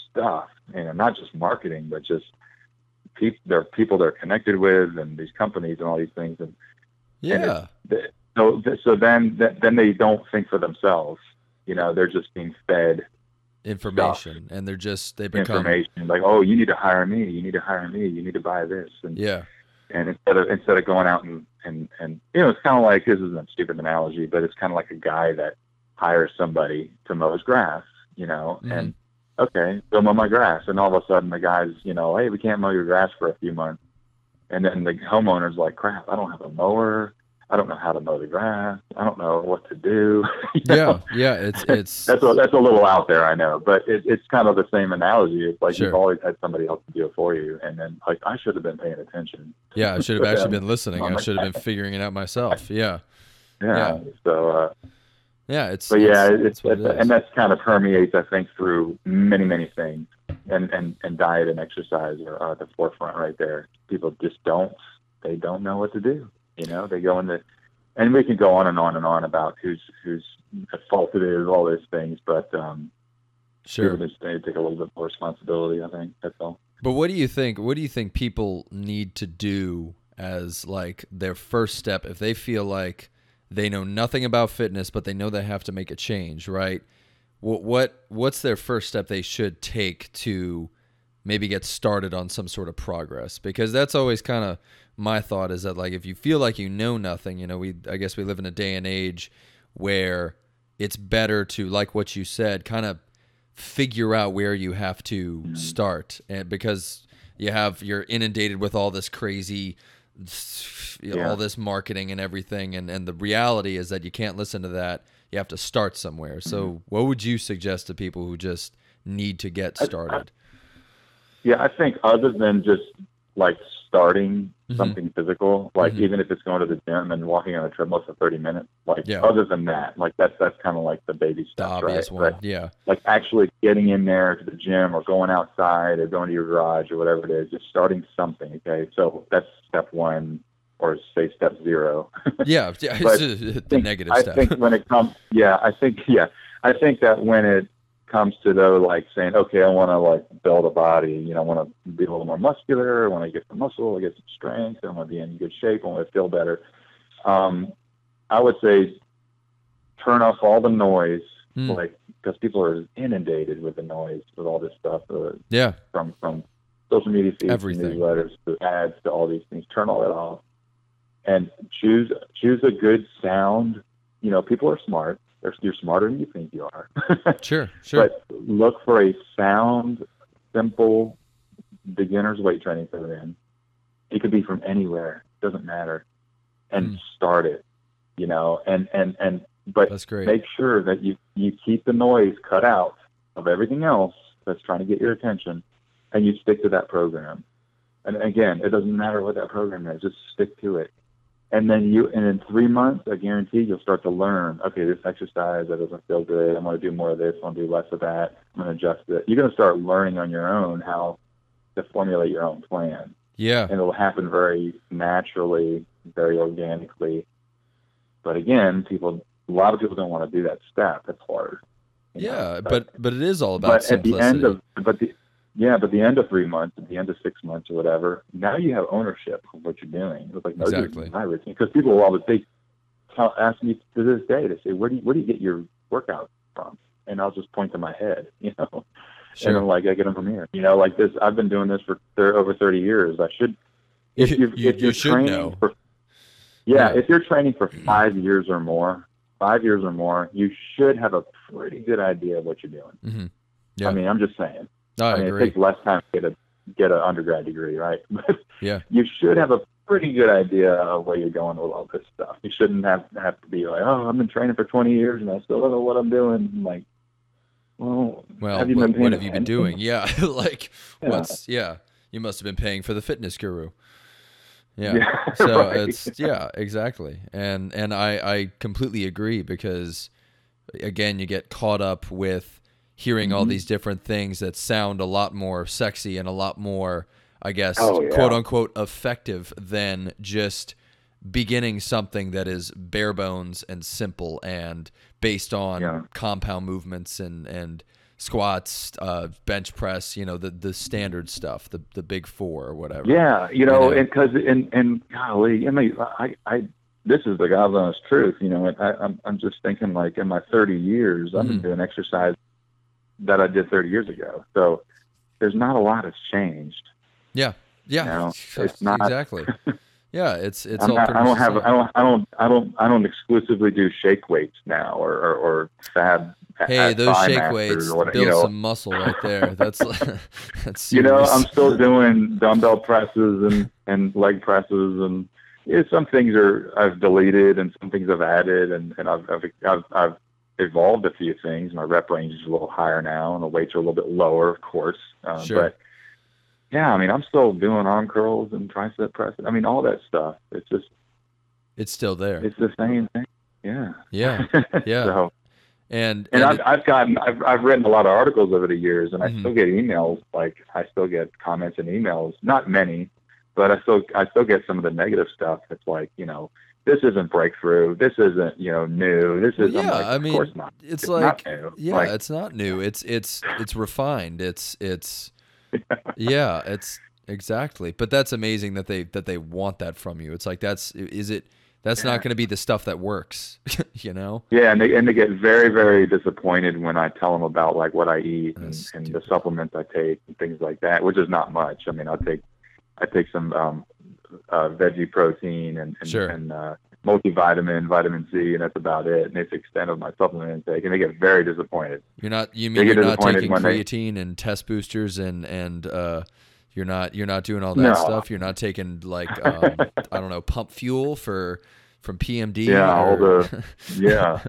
stuff, and not just marketing, but just people they're connected with, and these companies and all these things. And Yeah. so then they don't think for themselves. They're just being fed Information, stuff, and they become information like, oh, you need to hire me, you need to hire me, you need to buy this, and yeah. and instead of going out and it's kind of like, this is a stupid analogy, but it's kind of like a guy that hires somebody to mow his grass, Mm-hmm. and okay, go mow my grass, and all of a sudden the guy's, hey, we can't mow your grass for a few months, and then the homeowner's like, crap, I don't have a mower, I don't know how to mow the grass, I don't know what to do. Yeah, it's that's a little out there, I know, but it's kind of the same analogy. It's like, Sure. You've always had somebody else to do it for you, and then like, I should have been paying attention. yeah. I should have actually been listening. I should have been figuring it out myself. Yeah. Yeah. So, Yeah, it's but yeah, it's what it is. and that's kind of permeates, I think, through many things, and diet and exercise are at the forefront right there. People just don't know what to do. They go into, and we can go on and on about who's at fault it is, all those things, but Sure. people just need to take a little bit more responsibility, I think. That's all. But what do you think? What do you think people need to do as like their first step if they feel like they know nothing about fitness, but they know they have to make a change, right? What's their first step they should take to maybe get started on some sort of progress? Because that's always kind of my thought, is that like if you feel like you know nothing, I guess we live in a day and age where it's better to, like what you said, kind of figure out where you have to start, and because you're inundated with all this crazy, all this marketing and everything, and the reality is that you can't listen to that. You have to start somewhere. So what would you suggest to people who just need to get started? I think other than just like starting something physical, like even if it's going to the gym and walking on a treadmill for 30 minutes, other than that, like that's kind of like the baby The steps, obvious right? one. Yeah. Like actually getting in there to the gym or going outside or going to your garage or whatever it is, just starting something. Okay. So that's step one, or say step zero. Yeah. But the negative I step. think when it comes, I think that when it comes to though, like saying, okay, I want to like build a body, I want to be a little more muscular, I want to get some muscle, I get some strength, I want to be in good shape, I want to feel better. I would say turn off all the noise, because people are inundated with the noise, with all this stuff, from social media feeds, Everything. to newsletters, to ads, to all these things. Turn all that off and choose a good sound. People are smart. You're smarter than you think you are. Sure. But look for a sound, simple, beginner's weight training program. It could be from anywhere. It doesn't matter. And start it, but That's great. make sure that you keep the noise cut out of everything else that's trying to get your attention, and you stick to that program. And again, it doesn't matter what that program is, just stick to it. And then in 3 months, I guarantee you'll start to learn, okay, this exercise, that doesn't feel good. I'm going to do more of this. I'm going to do less of that. I'm going to adjust it. You're going to start learning on your own how to formulate your own plan. Yeah. And it'll happen very naturally, very organically. But again, a lot of people don't want to do that step. It's hard. But it is all about simplicity. But the end of 3 months, at the end of 6 months or whatever, now you have ownership of what you're doing. It's like, no, Exactly. my routine. Because people will always ask me to this day, they say, where do you get your workouts from? And I'll just point to my head, Sure. And I'm like, I get them from here. Like this, I've been doing this for over 30 years. I should, if you're should training know. if you're training for 5 years or more, you should have a pretty good idea of what you're doing. Mm-hmm. Yeah. I mean, I'm just saying. I mean, agree. it takes less time to get an undergrad degree, right? But Yeah. you should have a pretty good idea of where you're going with all this stuff. You shouldn't have to be like, oh, I've been training for 20 years and I still don't know what I'm doing. I'm like, well, Well, have you what been have you been doing? Yeah. Yeah. You must have been paying for the fitness guru. Yeah. Yeah, So right. exactly. And I completely agree, because again, you get caught up with hearing all these different things that sound a lot more sexy and a lot more, I guess, quote unquote, effective than just beginning something that is bare bones and simple and based on compound movements and squats, bench press, the standard stuff, the big four or whatever. Yeah, and because and golly, I mean, I this is the God's honest truth, and I'm just thinking, like, in my 30 years, I've been doing exercise that I did 30 years ago. So there's not a lot that's changed. Yeah. It's not exactly. Yeah, it's I'm all not, pretty I don't much the have same. I don't exclusively do shake weights now or fab. Hey, those thigh shake masters weights or whatever, build some muscle right there. That's that's serious. I'm still doing dumbbell presses and leg presses, and some things I've deleted and some things I've added, and I've evolved a few things. My rep range is a little higher now, and the weights are a little bit lower, of course. Sure. But yeah, I mean, I'm still doing arm curls and tricep presses. I mean, all that stuff. It's still there. It's the same thing. Yeah. Yeah. Yeah. So, and I've written a lot of articles over the years, and I still get emails. Like, I still get comments and emails. Not many, but I still get some of the negative stuff. It's like, this isn't breakthrough. This isn't, new. This is, yeah, of course not. It's like, not new. Yeah, like, it's not new. It's refined. It's yeah, it's exactly. But that's amazing that they want that from you. It's like, that's not going to be the stuff that works, Yeah, and they get very, very disappointed when I tell them about, like, what I eat and the supplements I take and things like that, which is not much. I mean, I take some veggie protein and multivitamin, vitamin C, and that's about it. And it's the extent of my supplement intake, and they get very disappointed. You're not taking creatine and test boosters and you're not doing all that stuff. You're not taking, like, I don't know, pump fuel from PMD. Yeah,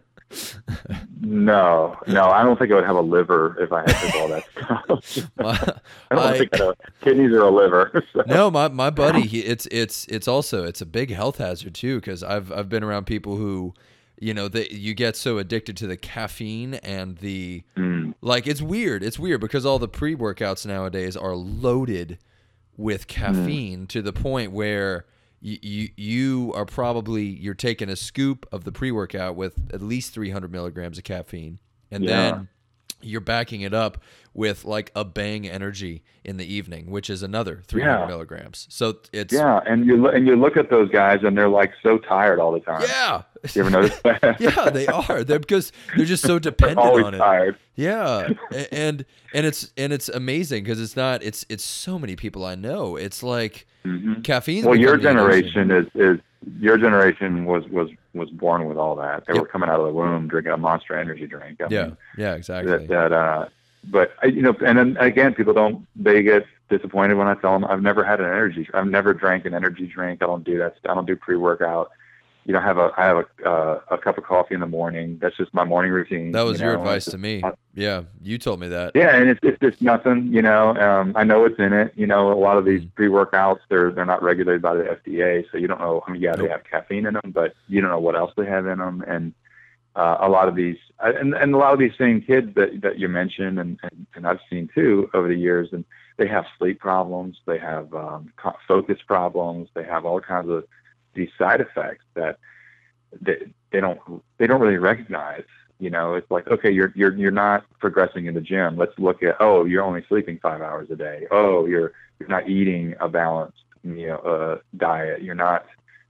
No, I don't think I would have a liver if I had to do all that stuff. I don't think I have kidneys or a liver. So. No, my buddy, it's a big health hazard too, because I've been around people who, you get so addicted to the caffeine and the like. It's weird because all the pre-workouts nowadays are loaded with caffeine to the point where you are you're taking a scoop of the pre-workout with at least 300 milligrams of caffeine, and then you're backing it up with, like, a Bang Energy in the evening, which is another 300 milligrams. So it's and you look at those guys and they're, like, so tired all the time. Yeah, you ever notice that? Yeah, they are. Because they're just so dependent always on it. Tired. Yeah, and it's amazing because it's so many people I know. It's like caffeine. Well, your generation your generation was born with all that. They were coming out of the womb drinking a Monster Energy drink. I mean, exactly. But and then again, they get disappointed when I tell them I've never drank an energy drink. I don't do that. I don't do pre-workout. I have a cup of coffee in the morning. That's just my morning routine. That was your advice to me. Yeah, you told me that. Yeah, and it's just nothing. I know what's in it. A lot of these pre-workouts, they're not regulated by the FDA, so you don't know. I mean, they have caffeine in them, but you don't know what else they have in them. And a lot of these, and a lot of these same kids that you mentioned, and I've seen too over the years, and they have sleep problems, they have focus problems, they have all kinds of these side effects that they don't really recognize. It's like, okay, you're not progressing in the gym. Let's look at, you're only sleeping 5 hours a day. You're not eating a balanced diet. You're not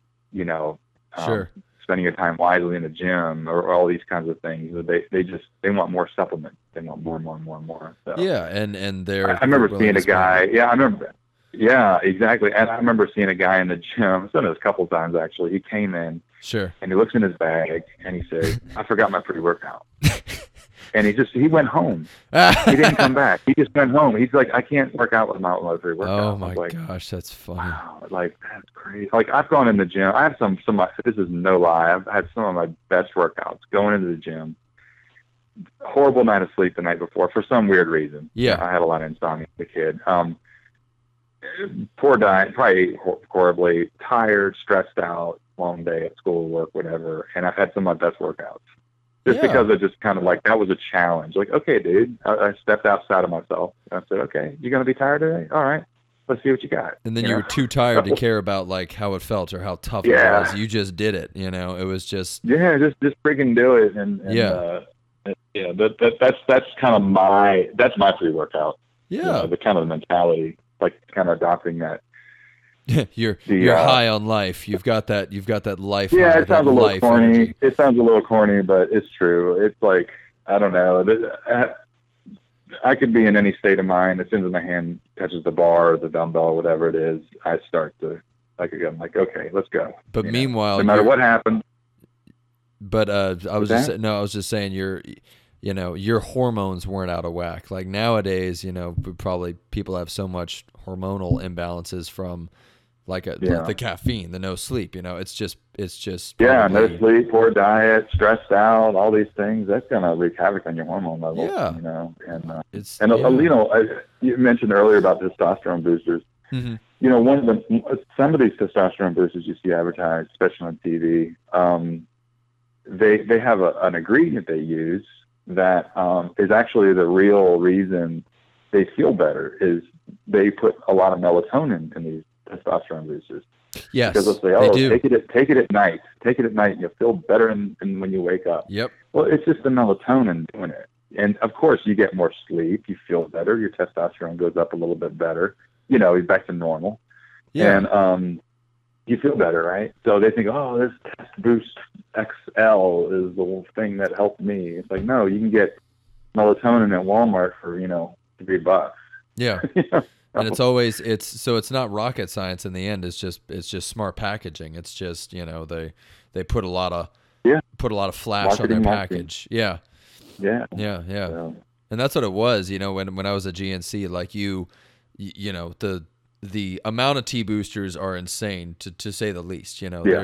spending your time wisely in the gym, or all these kinds of things. They want more supplements. They want more and more and more and more. So, yeah, and they're. I remember seeing a guy. Yeah, I remember. Yeah, exactly. And I remember seeing a guy in the gym. I've done this a couple of times actually. He came in. Sure. And he looks in his bag and he says, "I forgot my pre-workout." And he went home. He didn't come back. He just went home. He's like, "I can't work out without my pre-workout." Oh my gosh, that's funny. Wow, like, that's crazy. Like, I've gone in the gym. I have some this is no lie. I've had some of my best workouts going into the gym. Horrible night of sleep the night before for some weird reason. Yeah. I had a lot of insomnia as a kid. Poor diet, probably ate horribly, tired, stressed out, long day at school, work, whatever. And I've had some of my best workouts. Just because I just kind of, like, that was a challenge. Like, okay, dude, I stepped outside of myself. I said, okay, you going to be tired today? All right, let's see what you got. And then you were too tired to care about, like, how it felt or how tough it was. You just did it. It was just. Yeah, just freaking do it. And Yeah, that's kind of that's my pre-workout. Yeah. The kind of mentality, like kind of adopting that. You're high on life. You've got that life Yeah, high, it that sounds a little life corny. energy. It sounds a little corny, but it's true. It's like, I don't know. I could be in any state of mind. As soon as my hand touches the bar or the dumbbell, whatever it is, I start to, like, again, like, okay, let's go. But meanwhile, no matter what happens. But I was just saying your hormones weren't out of whack. Like nowadays, probably people have so much hormonal imbalances from like the caffeine, the no sleep. It's just probably, no sleep, poor diet, stressed out, all these things. That's gonna wreak havoc on your hormone levels. You mentioned earlier about testosterone boosters. Mm-hmm. Some of these testosterone boosters you see advertised, especially on TV, they have an ingredient they use that is actually the real reason they feel better. Is they put a lot of melatonin in these testosterone boosters. Yes, because they'll say, take it at night. Take it at night, and you'll feel better when you wake up. Yep. Well, it's just the melatonin doing it, and of course you get more sleep. You feel better. Your testosterone goes up a little bit better. You're back to normal. Yeah. And you feel better, right? So they think, oh, this Test Boost XL is the thing that helped me. It's like, no, you can get melatonin at Walmart for $3. Yeah. And it's not rocket science in the end. It's just smart packaging. It's just, they put a lot of flash on their package. Yeah. Yeah. Yeah. Yeah. So. And that's what it was, when I was at GNC, like the amount of T boosters are insane to say the least.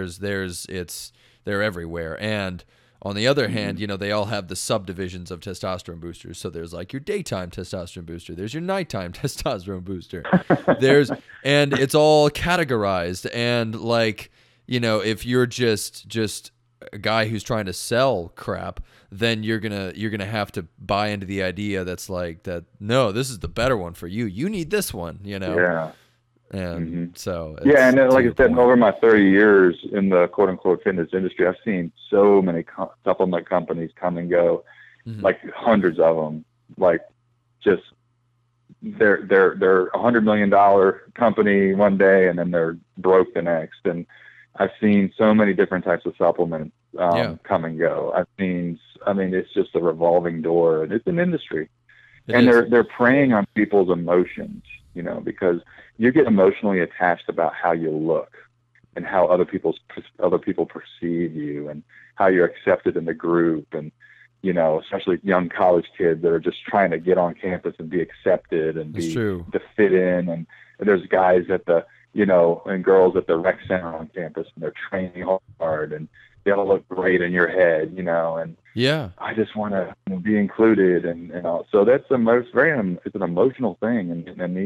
They're everywhere. And on the other hand, they all have the subdivisions of testosterone boosters. So there's like your daytime testosterone booster. There's your nighttime testosterone booster. And it's all categorized. And like, if you're just a guy who's trying to sell crap, then you're gonna have to buy into the idea that's like that. No, this is the better one for you. You need this one. Yeah. And so and like I said, over my 30 years in the quote unquote fitness industry, I've seen so many supplement companies come and go, like hundreds of them. Like just they're $100 million company one day, and then they're broke the next. And I've seen so many different types of supplements come and go. It's just a revolving door, and it's an industry. They're preying on people's emotions, because you get emotionally attached about how you look and how other people perceive you and how you're accepted in the group. And, especially young college kids that are just trying to get on campus and be accepted and to fit in. And there's guys and girls at the rec center on campus, and they're training hard and they'll look great in your head, and I just want to be included, and so that's it's an emotional thing, and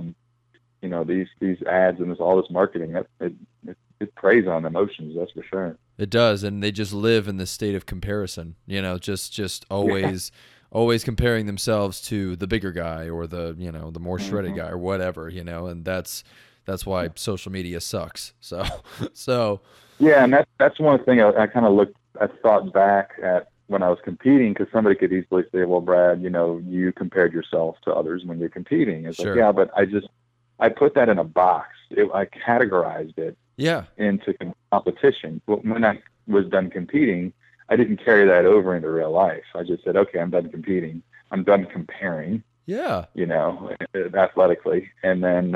these ads and all this marketing, it preys on emotions, that's for sure. It does, and they just live in this state of comparison, just always comparing themselves to the bigger guy or the the more shredded guy or whatever, and that's why social media sucks. So. Yeah, and that's one thing I kind of thought back at when I was competing, because somebody could easily say, well, Brad, you compared yourself to others when you're competing. It's sure. Like, yeah, but I put that in a box. I categorized it into competition. But when I was done competing, I didn't carry that over into real life. I just said, okay, I'm done competing. I'm done comparing. Yeah. Athletically. And then,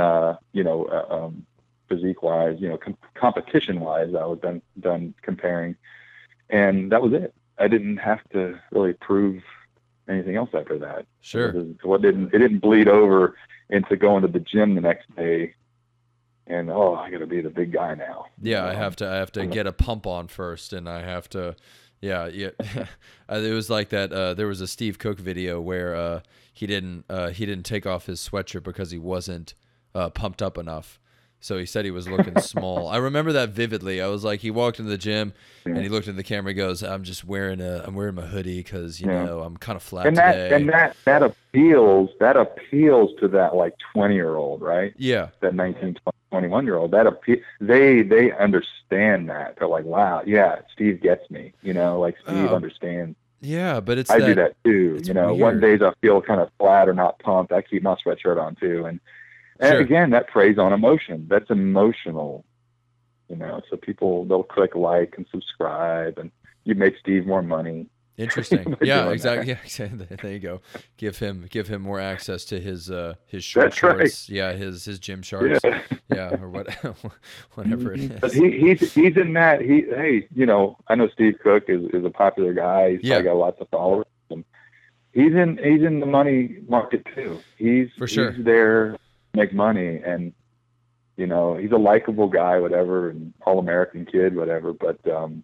physique-wise, competition-wise, I was done comparing, and that was it. I didn't have to really prove anything else after that. Sure. It didn't bleed over into going to the gym the next day, and I got to be the big guy now. Yeah, I have to get a pump on first, and I have to. Yeah. It was like that. There was a Steve Cook video where he didn't take off his sweatshirt because he wasn't pumped up enough. So he said he was looking small. I remember that vividly. I was like, he walked into the gym and he looked at the camera and goes, I'm wearing my hoodie because, I'm kind of flat today. And that appeals to that like 20-year-old, right? Yeah. That 19, 20, 21-year-old. They understand that. They're like, wow, yeah, Steve gets me, like Steve understands. Yeah, but it's I do that too. It's You know, weird. one days I feel kind of flat or not pumped, I keep my sweatshirt on too. And Sure. again, that preys on emotion. That's emotional, you know, so people, they'll click like and subscribe, and you make Steve more money. Interesting. By Yeah, doing exactly. that. Yeah, exactly. There you go. Give him more access to his short That's right. shorts. Yeah, his gym shorts. Yeah. Yeah, or what, whatever it But is. he's in that. Hey, you know, I know Steve Cook is a popular guy. He's Yeah. probably got lots of followers. And he's in the money market too. For sure. He's there to make money, and you know, he's a likable guy, whatever, and all-American kid, whatever. But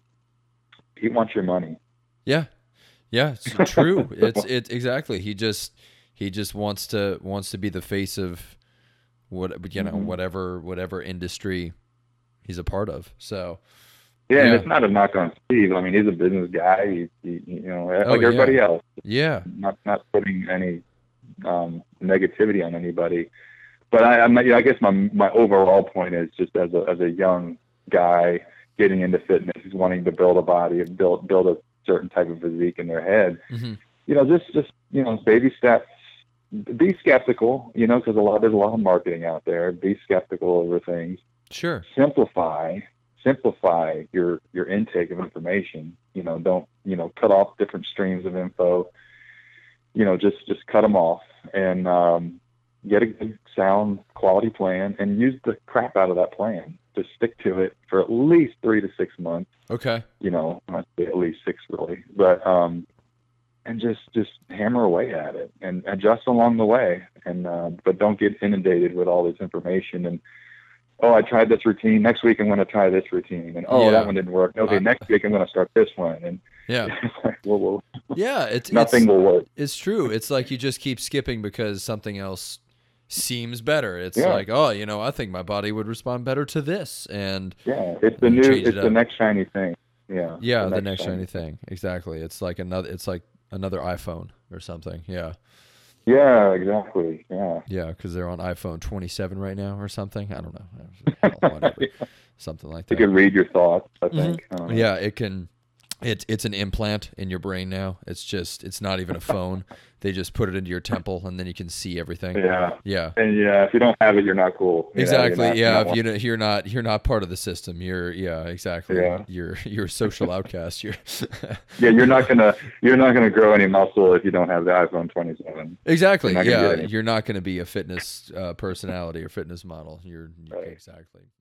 he wants your money. Yeah. Yeah, it's true. It's exactly. He just wants to be the face of what, you know, whatever industry he's a part of. So Yeah, and it's not a knock on Steve. I mean, he's a business guy. He you know, like everybody else. Yeah. Not putting any negativity on anybody. But I guess my overall point is just as a young guy getting into fitness, he's wanting to build a body and build a certain type of physique in their head. Mm-hmm. You know, just you know, baby steps. Be skeptical, you know, because there's a lot of marketing out there. Be skeptical over things. Sure. Simplify your intake of information. You know, don't, you know, cut off different streams of info. You know, just cut them off and get a good, sound, quality plan, and use the crap out of that plan. Just stick to it for at least 3 to 6 months. Okay. You know, not at least 6 really, but and just hammer away at it and adjust along the way. And but don't get inundated with all this information and, oh, I tried this routine. Next week I'm going to try this routine. And that one didn't work. Okay, next week I'm going to start this one. And yeah, well, yeah, nothing will work. It's true. It's like you just keep skipping because something else seems better. It's like, oh, you know, I think my body would respond better to this. And yeah, it's the next shiny thing. Yeah. Yeah, the next shiny thing. Exactly. It's like another iPhone or something. Yeah. Yeah, exactly. Yeah. Yeah, because they're on iPhone 27 right now or something. I don't know. Whatever. Yeah. Something like that. It can read your thoughts, I think. Mm-hmm. Yeah, it can. It's an implant in your brain now. It's not even a phone. They just put it into your temple and then you can see everything. Yeah. Yeah. And if you don't have it, you're not cool. Exactly. If you're not part of the system, exactly. Yeah. You're a social outcast. You're not gonna grow any muscle if you don't have the iPhone 27. Exactly. You're not gonna be a fitness personality or fitness model. You're right. Exactly.